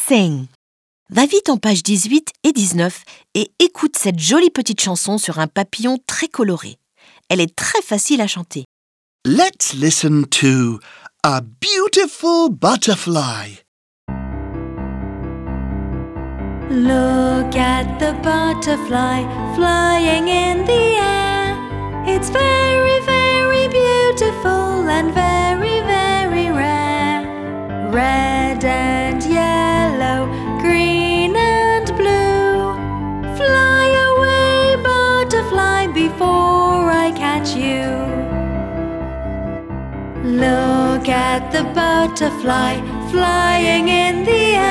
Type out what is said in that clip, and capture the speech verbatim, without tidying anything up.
sing. Va vite en page dix-huit et dix-neuf et écoute cette jolie petite chanson sur un papillon très coloré. Elle est très facile à chanter. Let's listen to A Beautiful Butterfly. Look at the butterfly flying in the air. It's very, very beautiful and very, very rare. Red and yellow, green and blue. Fly away, butterfly, before I catch you. Look at the butterfly flying in the air.